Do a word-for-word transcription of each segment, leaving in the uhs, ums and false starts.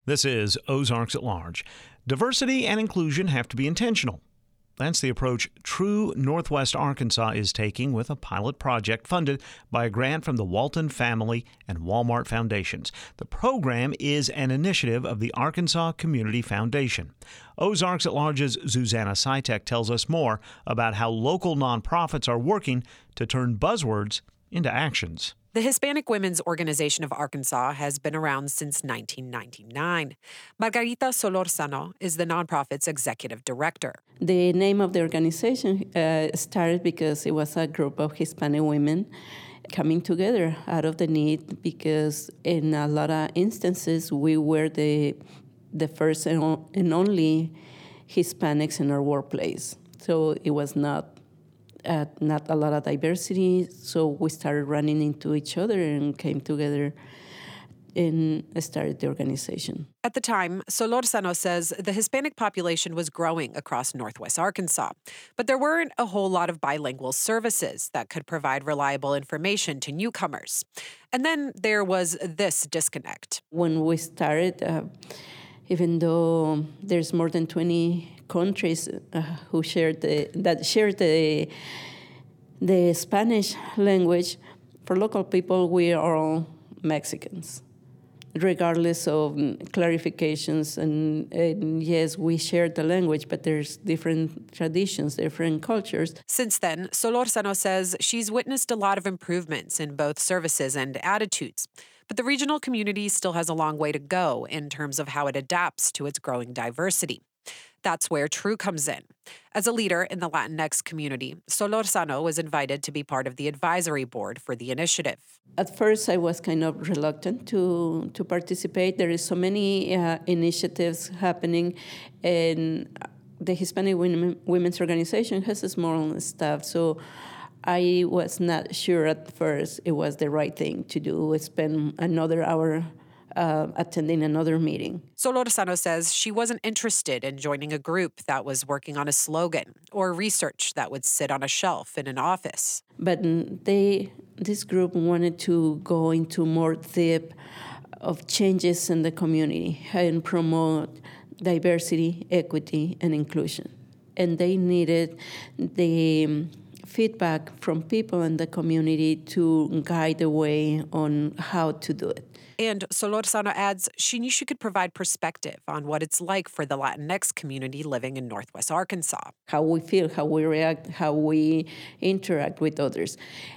This is Ozarks at Large. Diversity and inclusion have to be intentional. That's the approach True Northwest Arkansas is taking with a pilot project funded by a grant from the Walton Family and Walmart Foundations. The program is an initiative of the Arkansas Community Foundation. Ozarks at Large's Susanna Sitek tells us more about how local nonprofits are working to turn buzzwords into actions. The Hispanic Women's Organization of Arkansas has been around since nineteen ninety-nine. Margarita Solorzano is the nonprofit's executive director. The name of the organization uh, started because it was a group of Hispanic women coming together out of the need, because in a lot of instances we were the the first and only Hispanics in our workplace. So it was not Uh, not a lot of diversity, so we started running into each other and came together and started the organization. At the time, Solorzano says the Hispanic population was growing across Northwest Arkansas, but there weren't a whole lot of bilingual services that could provide reliable information to newcomers. And then there was this disconnect. When we started, uh, even though there's more than twenty countries uh, who share the that share the the Spanish language, for local people we are all Mexicans, regardless of clarifications. And, and yes, we share the language, but there's different traditions, different cultures. Since then, Solorzano says she's witnessed a lot of improvements in both services and attitudes. But the regional community still has a long way to go in terms of how it adapts to its growing diversity. That's where True comes in. As a leader in the Latinx community, Solorzano was invited to be part of the advisory board for the initiative. At first, I was kind of reluctant to, to participate. There is so many uh, initiatives happening, and the Hispanic Women, Women's Organization has a small staff, so I was not sure at first it was the right thing to do, spend another hour uh, attending another meeting. Solorzano says she wasn't interested in joining a group that was working on a slogan or research that would sit on a shelf in an office. But they, this group wanted to go into more depth of changes in the community and promote diversity, equity, and inclusion. And they needed the feedback from people in the community to guide the way on how to do it. And Solorzano adds she knew she could provide perspective on what it's like for the Latinx community living in Northwest Arkansas. How we feel, how we react, how we interact with others.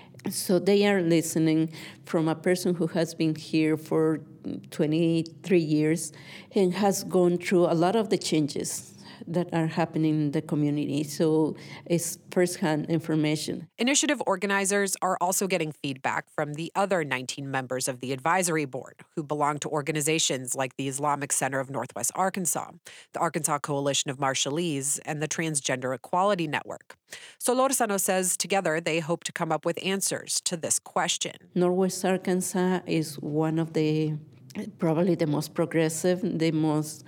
So they are listening from a person who has been here for twenty-three years and has gone through a lot of the changes that are happening in the community. So it's firsthand information. Initiative organizers are also getting feedback from the other nineteen members of the advisory board who belong to organizations like the Islamic Center of Northwest Arkansas, the Arkansas Coalition of Marshallese, and the Transgender Equality Network. Solorzano says together they hope to come up with answers to this question. Northwest Arkansas is one of the, probably the most progressive, the most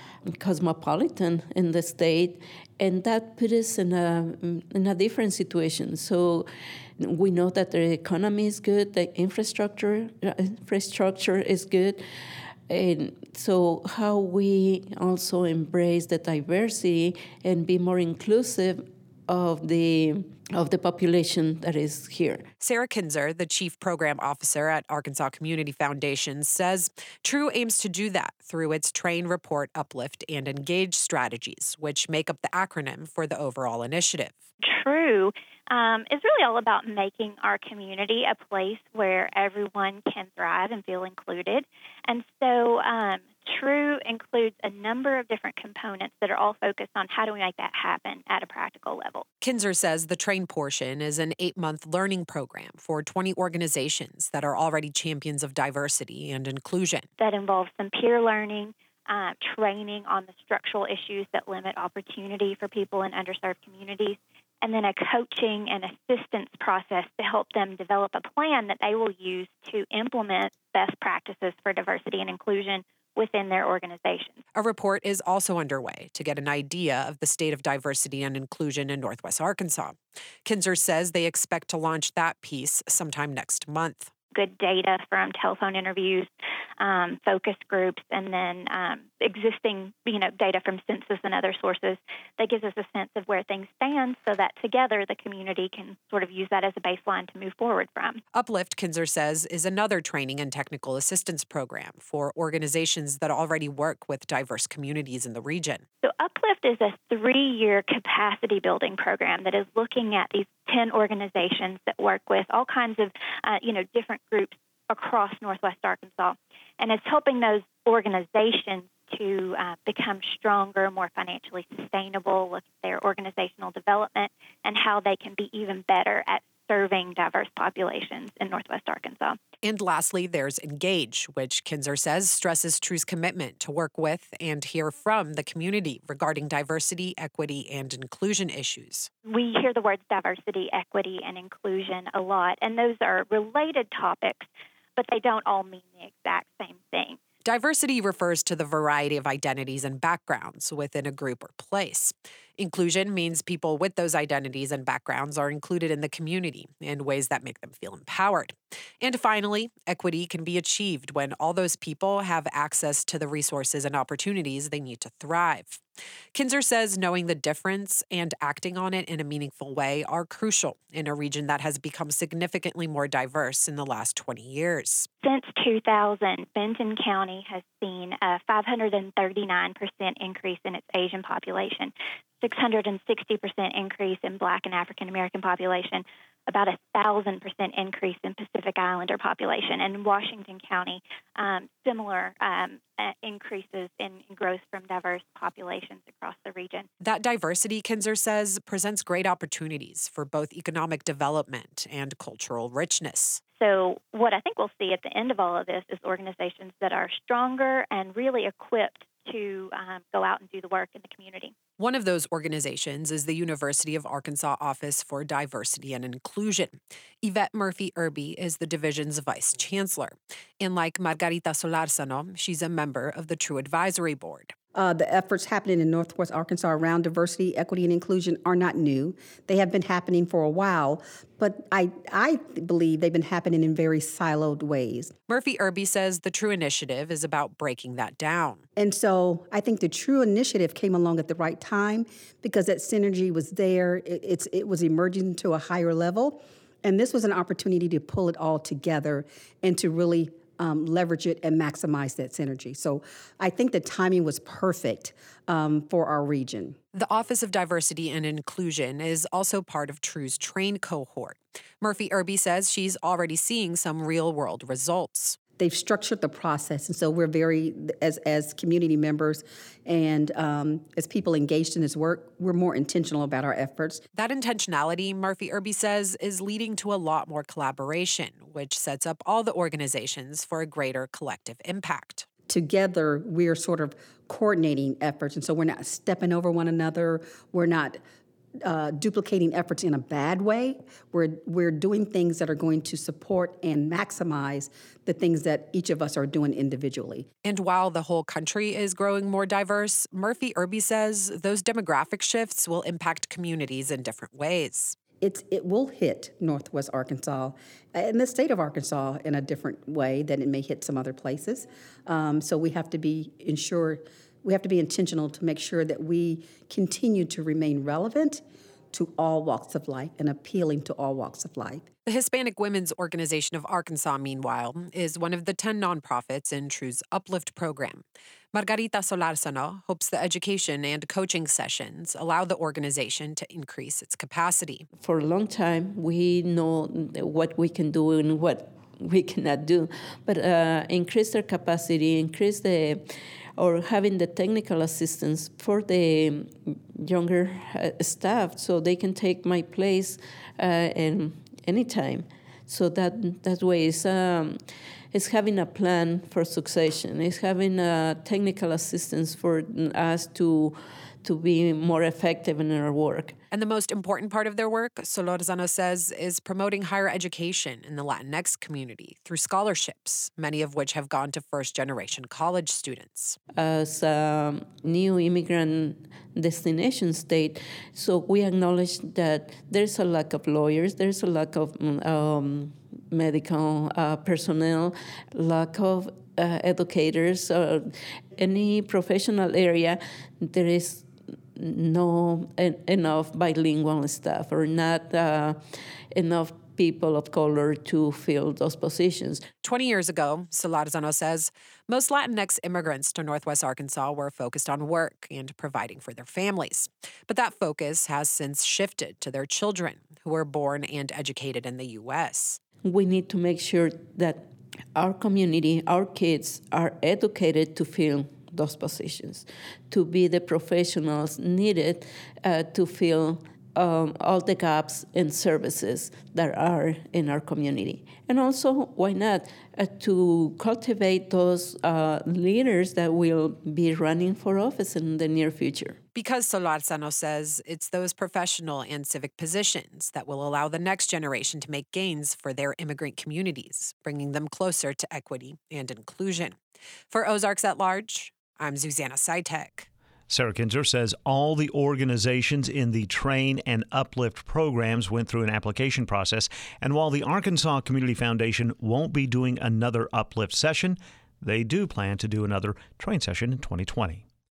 cosmopolitan in the state, and that put us in a in a different situation. So we know that the economy is good, the infrastructure infrastructure is good, and so how we also embrace the diversity and be more inclusive of the of the population that is here. Sarah Kinzer, the chief program officer at Arkansas Community Foundation, says True aims to do that through its Train, Report, Uplift, and Engage strategies, which make up the acronym for the overall initiative. True um, is really all about making our community a place where everyone can thrive and feel included. And so um, True includes a number of different components that are all focused on how do we make that happen at a practical level. Kinzer says the Train portion is an eight-month learning program for twenty organizations that are already champions of diversity and inclusion. That involves some peer learning, uh, training on the structural issues that limit opportunity for people in underserved communities, and then a coaching and assistance process to help them develop a plan that they will use to implement best practices for diversity and inclusion within their organizations. A report is also underway to get an idea of the state of diversity and inclusion in Northwest Arkansas. Kinzer says they expect to launch that piece sometime next month. good data from telephone interviews, um, focus groups, and then um, existing, you know, data from census and other sources that gives us a sense of where things stand so that together the community can sort of use that as a baseline to move forward from. Uplift, Kinzer says, is another training and technical assistance program for organizations that already work with diverse communities in the region. So Uplift is a three-year capacity building program that is looking at these ten organizations that work with all kinds of, uh, you know, different groups across Northwest Arkansas. And it's helping those organizations to uh, become stronger, more financially sustainable, look at their organizational development, and how they can be even better at serving diverse populations in Northwest Arkansas. And lastly, there's Engage, which Kinzer says stresses True's commitment to work with and hear from the community regarding diversity, equity, and inclusion issues. We hear the words diversity, equity, and inclusion a lot, and those are related topics, but they don't all mean the exact same thing. Diversity refers to the variety of identities and backgrounds within a group or place. Inclusion means people with those identities and backgrounds are included in the community in ways that make them feel empowered. And finally, equity can be achieved when all those people have access to the resources and opportunities they need to thrive. Kinzer says knowing the difference and acting on it in a meaningful way are crucial in a region that has become significantly more diverse in the last twenty years. Since two thousand, Benton County has seen a five hundred thirty-nine percent increase in its Asian population, six hundred sixty percent increase in Black and African American population, about a one thousand percent increase in Pacific Islander population. And in Washington County, um, similar um, uh, increases in, in growth from diverse populations across the region. That diversity, Kinzer says, presents great opportunities for both economic development and cultural richness. So what I think we'll see at the end of all of this is organizations that are stronger and really equipped to um, go out and do the work in the community. One of those organizations is the University of Arkansas Office for Diversity and Inclusion. Yvette Murphy Irby is the division's vice chancellor. And like Margarita Solarzano, she's a member of the True Advisory Board. Uh, the efforts happening in Northwest Arkansas around diversity, equity, and inclusion are not new. They have been happening for a while, but I, I believe they've been happening in very siloed ways. Murphy Irby says the True Initiative is about breaking that down. And so I think the True Initiative came along at the right time because that synergy was there. It, it's, it was emerging to a higher level, and this was an opportunity to pull it all together and to really Um, leverage it and maximize that synergy. So I think the timing was perfect um, for our region. The Office of Diversity and Inclusion is also part of True's Train cohort. Murphy Irby says she's already seeing some real-world results. They've structured the process, and so we're very, as as community members and um, as people engaged in this work, we're more intentional about our efforts. That intentionality, Murphy Irby says, is leading to a lot more collaboration, which sets up all the organizations for a greater collective impact. Together, we're sort of coordinating efforts, and so we're not stepping over one another. We're not Uh, duplicating efforts in a bad way. We're we're doing things that are going to support and maximize the things that each of us are doing individually. And while the whole country is growing more diverse, Murphy Irby says those demographic shifts will impact communities in different ways. It's, it will hit Northwest Arkansas and the state of Arkansas in a different way than it may hit some other places. Um, so we have to be ensure we have to be intentional to make sure that we continue to remain relevant to all walks of life and appealing to all walks of life. The Hispanic Women's Organization of Arkansas, meanwhile, is one of the ten nonprofits in True's Uplift program. Margarita Solarzano hopes the education and coaching sessions allow the organization to increase its capacity. For a long time, we know what we can do and what we cannot do, but uh, increase their capacity, increase the or having the technical assistance for the younger uh, staff so they can take my place uh, in anytime. So that that way is um, is having a plan for succession. It's having a technical assistance for us to to be more effective in our work. And the most important part of their work, Solarzano says, is promoting higher education in the Latinx community through scholarships, many of which have gone to first-generation college students. As a new immigrant destination state, so we acknowledge that there's a lack of lawyers, there's a lack of um, medical uh, personnel, lack of uh, educators, or any professional area, there is no en- enough bilingual staff or not uh, enough people of color to fill those positions. twenty years ago, Solorzano says, most Latinx immigrants to Northwest Arkansas were focused on work and providing for their families. But that focus has since shifted to their children, who were born and educated in the U S. We need to make sure that our community, our kids, are educated to fill those positions, to be the professionals needed uh, to fill Um, all the gaps in services that are in our community. And also, why not, uh, to cultivate those uh, leaders that will be running for office in the near future. Because Solorzano says it's those professional and civic positions that will allow the next generation to make gains for their immigrant communities, bringing them closer to equity and inclusion. For Ozarks at Large, I'm Zuzanna Sitek. Sarah Kinzer says all the organizations in the Train and Uplift programs went through an application process, and while the Arkansas Community Foundation won't be doing another Uplift session, they do plan to do another Train session in twenty twenty.